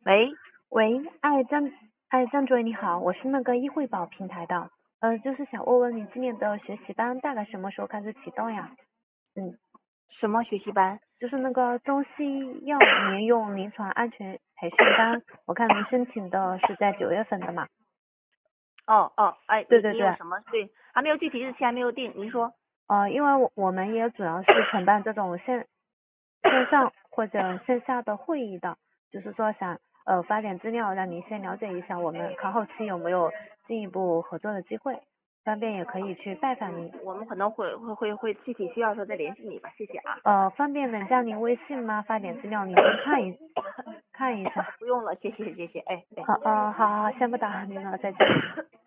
喂， 喂，张主任你好，我是那个易惠宝平台的，就是想问问你今年的学习班大概什么时候开始启动呀？ 什么学习班？ 就是那个中西药联用临床安全培训班，我看您申请的是在9月份的嘛？ 哦，哎， 对对对， 你有什么？对，还没有具体日期，还没有定。您说？ 因为我们也主要是承办这种线上或者线下的会议的，就是说想发点资料让您先了解一下我们，看后期有没有进一步合作的机会，方便也可以去拜访您。 我们可能会具体需要的时候再联系你吧，谢谢啊。 方便能加您微信吗？发点资料您先看一下。 不用了，谢谢，哎，对。 好，好，先不打扰您了，再见。